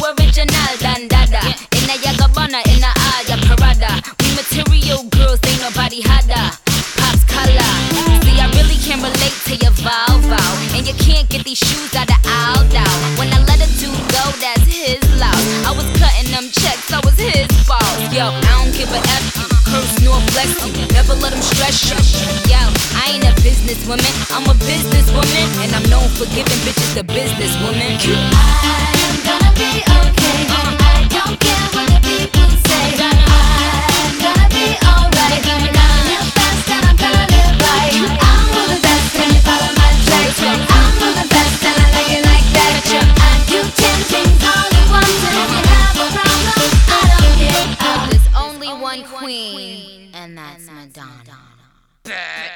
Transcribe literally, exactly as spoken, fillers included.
original dandada. In a Yagabana, in a Aya Parada. We material girls, ain't nobody harder. Pops color. See, I really can relate to your vow vow. And you can't get these shoes out of Aldo. When I let a dude go, that's his loss. I was cutting them checks, I was his boss. Yo, I don't give a F you, curse nor bless you. Never let them stress you. Yo, I ain't a businesswoman, I'm a businesswoman. And I'm known for giving bitches the businesswoman. I am gonna be okay. I don't care what the people say. I'm gonna be alright. I'm gonna live fast and I'm gonna live right. I'm moving fast, can you follow my tracks? I'm moving fast and I like it like that. I do ten things all at once, and if you have a problem, I don't care. There's only one queen, and that's Madonna.